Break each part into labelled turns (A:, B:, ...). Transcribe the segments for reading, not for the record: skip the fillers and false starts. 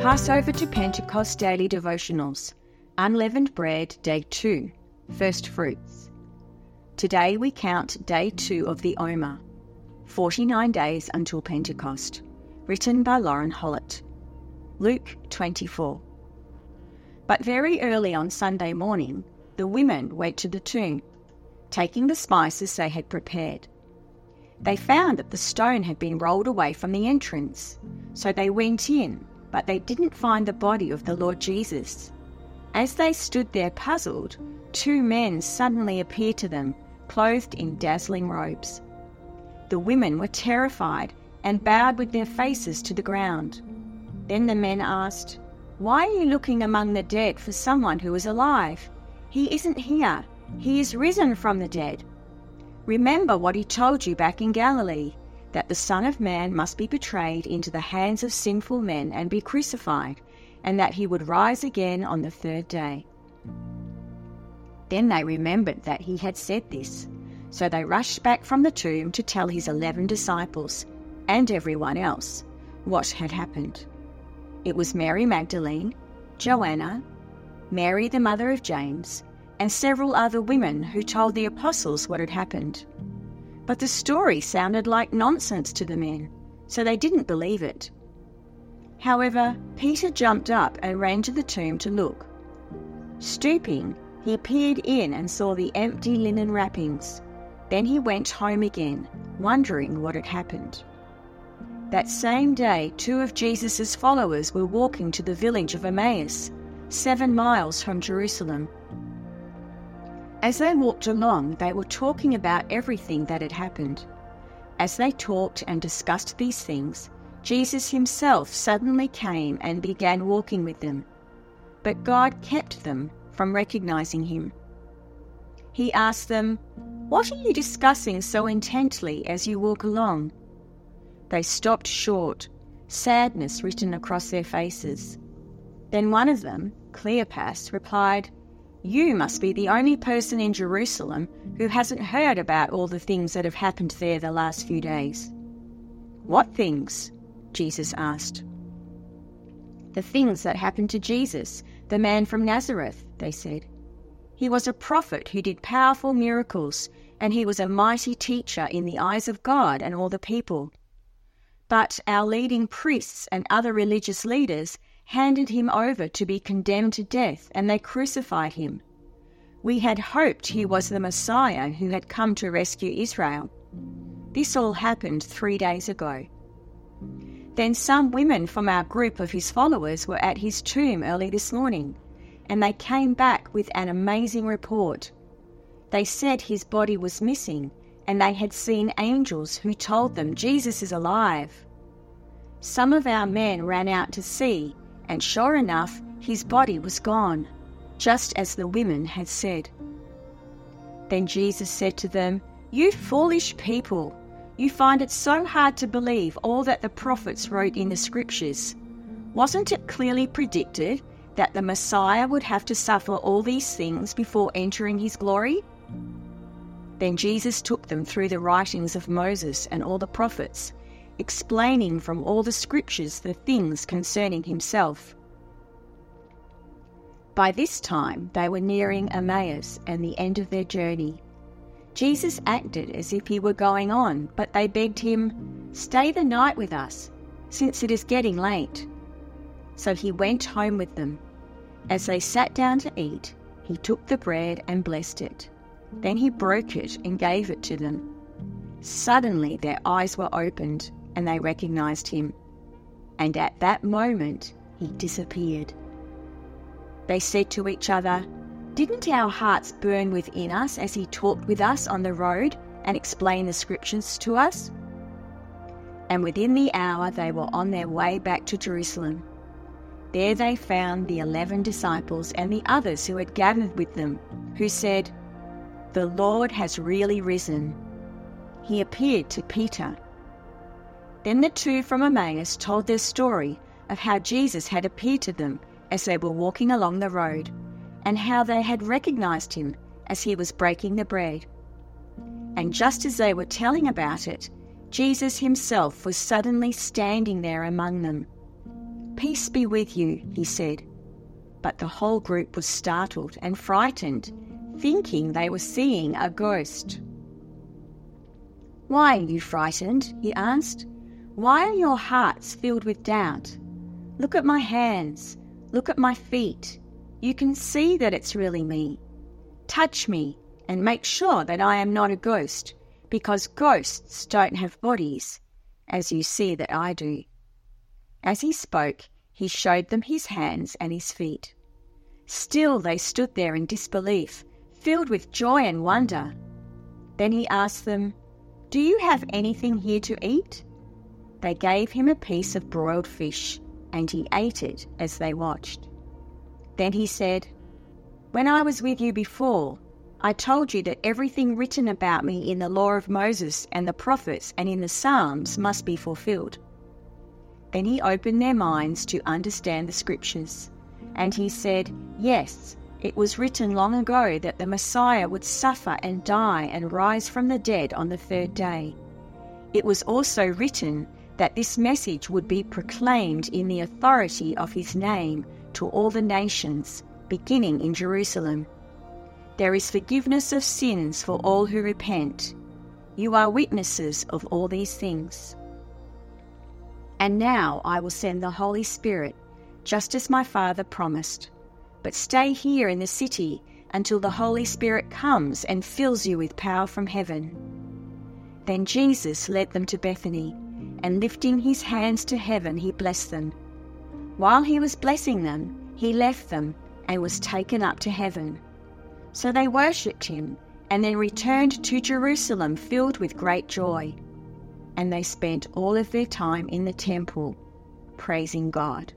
A: Passover to Pentecost Daily Devotionals, Unleavened Bread, Day 2, First Fruits. Today we count Day 2 of the Omer, 49 days until Pentecost, written by Lauren Hollett. Luke 24. But very early on Sunday morning, the women went to the tomb, taking the spices they had prepared. They found that the stone had been rolled away from the entrance, so they went in, but they didn't find the body of the Lord Jesus. As they stood there puzzled, two men suddenly appeared to them, clothed in dazzling robes. The women were terrified and bowed with their faces to the ground. Then the men asked, "Why are you looking among the dead for someone who is alive? He isn't here. He is risen from the dead. Remember what he told you back in Galilee, that the Son of Man must be betrayed into the hands of sinful men and be crucified, and that he would rise again on the third day." Then they remembered that he had said this, so they rushed back from the tomb to tell his 11 disciples, and everyone else, what had happened. It was Mary Magdalene, Joanna, Mary the mother of James, and several other women who told the apostles what had happened. But the story sounded like nonsense to the men, so they didn't believe it. However, Peter jumped up and ran to the tomb to look. Stooping, he peered in and saw the empty linen wrappings. Then he went home again, wondering what had happened. That same day, 2 of Jesus' followers were walking to the village of Emmaus, 7 miles from Jerusalem. As they walked along, they were talking about everything that had happened. As they talked and discussed these things, Jesus himself suddenly came and began walking with them. But God kept them from recognizing him. He asked them, "What are you discussing so intently as you walk along?" They stopped short, sadness written across their faces. Then one of them, Cleopas, replied, "You must be the only person in Jerusalem who hasn't heard about all the things that have happened there the last few days." "What things?" Jesus asked. "The things that happened to Jesus, the man from Nazareth," they said. "He was a prophet who did powerful miracles, and he was a mighty teacher in the eyes of God and all the people. But our leading priests and other religious leaders handed him over to be condemned to death, and they crucified him. We had hoped he was the Messiah who had come to rescue Israel. This all happened 3 days ago." Then some women from our group of his followers were at his tomb early this morning, and they came back with an amazing report. They said his body was missing, and they had seen angels who told them Jesus is alive. Some of our men ran out to see, and sure enough, his body was gone, just as the women had said. Then Jesus said to them, "You foolish people, you find it so hard to believe all that the prophets wrote in the scriptures. Wasn't it clearly predicted that the Messiah would have to suffer all these things before entering his glory?" Then Jesus took them through the writings of Moses and all the prophets, explaining from all the scriptures the things concerning himself. By this time they were nearing Emmaus and the end of their journey. Jesus acted as if he were going on, but they begged him, "Stay the night with us, since it is getting late." So he went home with them. As they sat down to eat, he took the bread and blessed it. Then he broke it and gave it to them. Suddenly their eyes were opened, and they recognized him. And at that moment he disappeared. They said to each other, "Didn't our hearts burn within us as he talked with us on the road and explained the scriptures to us?" And within the hour they were on their way back to Jerusalem. There they found the 11 disciples and the others who had gathered with them, who said, "The Lord has really risen." He appeared to Peter. Then the 2 from Emmaus told their story of how Jesus had appeared to them as they were walking along the road, and how they had recognized him as he was breaking the bread. And just as they were telling about it, Jesus himself was suddenly standing there among them. "Peace be with you," he said. But the whole group was startled and frightened, thinking they were seeing a ghost. "Why are you frightened?" he asked. "Why are your hearts filled with doubt? Look at my hands. Look at my feet. You can see that it's really me. Touch me and make sure that I am not a ghost, because ghosts don't have bodies, as you see that I do." As he spoke, he showed them his hands and his feet. Still they stood there in disbelief, filled with joy and wonder. Then he asked them, "Do you have anything here to eat?" They gave him a piece of broiled fish, and he ate it as they watched. Then he said, "When I was with you before, I told you that everything written about me in the law of Moses and the prophets and in the Psalms must be fulfilled." Then he opened their minds to understand the scriptures, and he said, "Yes, it was written long ago that the Messiah would suffer and die and rise from the dead on the third day. It was also written that this message would be proclaimed in the authority of his name to all the nations, beginning in Jerusalem. There is forgiveness of sins for all who repent. You are witnesses of all these things. And now I will send the Holy Spirit, just as my Father promised. But stay here in the city until the Holy Spirit comes and fills you with power from heaven." Then Jesus led them to Bethany, and lifting his hands to heaven, he blessed them. While he was blessing them, he left them and was taken up to heaven. So they worshipped him, and then returned to Jerusalem filled with great joy. And they spent all of their time in the temple, praising God.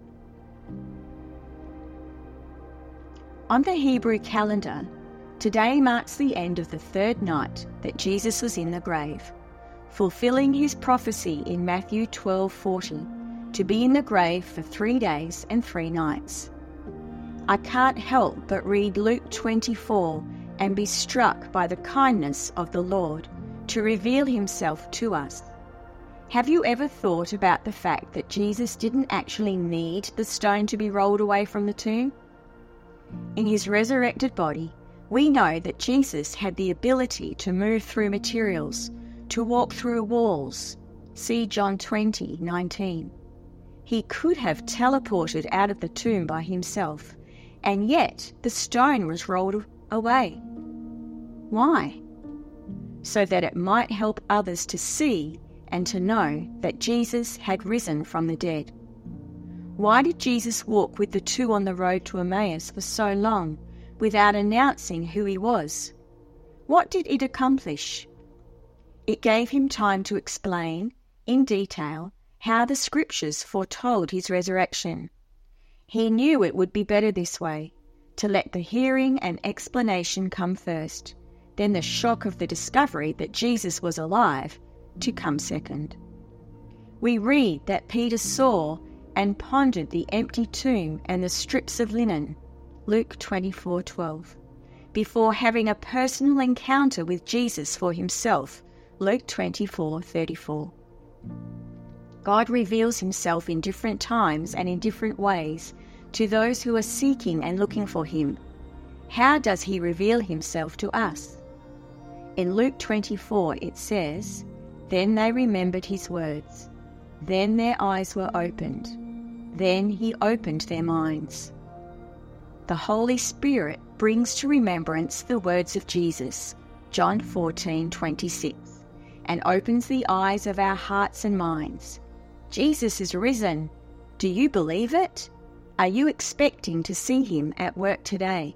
A: On the Hebrew calendar, today marks the end of the third night that Jesus was in the grave, fulfilling his prophecy in Matthew 12:40, to be in the grave for 3 days and 3 nights. I can't help but read Luke 24 and be struck by the kindness of the Lord to reveal himself to us. Have you ever thought about the fact that Jesus didn't actually need the stone to be rolled away from the tomb? In his resurrected body, we know that Jesus had the ability to move through materials, to walk through walls. See John 20:19. He could have teleported out of the tomb by himself, and yet the stone was rolled away. Why? So that it might help others to see and to know that Jesus had risen from the dead. Why did Jesus walk with the two on the road to Emmaus for so long without announcing who he was? What did it accomplish? It gave him time to explain, in detail, how the scriptures foretold his resurrection. He knew it would be better this way, to let the hearing and explanation come first, then the shock of the discovery that Jesus was alive to come second. We read that Peter saw and pondered the empty tomb and the strips of linen, Luke 24:12, before having a personal encounter with Jesus for himself, Luke 24:34. God reveals himself in different times and in different ways to those who are seeking and looking for him. How does he reveal himself to us? In Luke 24 it says, "Then they remembered his words. Then their eyes were opened. Then he opened their minds." The Holy Spirit brings to remembrance the words of Jesus, John 14:26, and opens the eyes of our hearts and minds. Jesus is risen. Do you believe it? Are you expecting to see him at work today?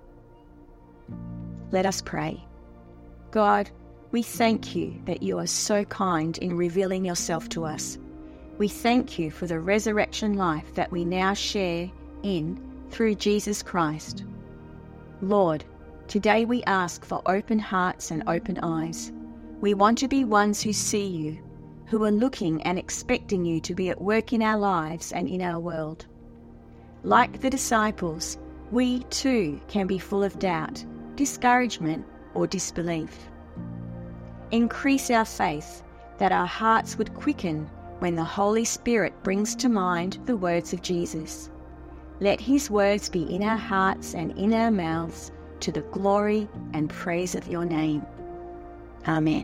A: Let us pray. God, we thank you that you are so kind in revealing yourself to us. We thank you for the resurrection life that we now share in through Jesus Christ. Lord, today we ask for open hearts and open eyes. We want to be ones who see you, who are looking and expecting you to be at work in our lives and in our world. Like the disciples, we too can be full of doubt, discouragement, or disbelief. Increase our faith that our hearts would quicken when the Holy Spirit brings to mind the words of Jesus. Let his words be in our hearts and in our mouths to the glory and praise of your name. Amen.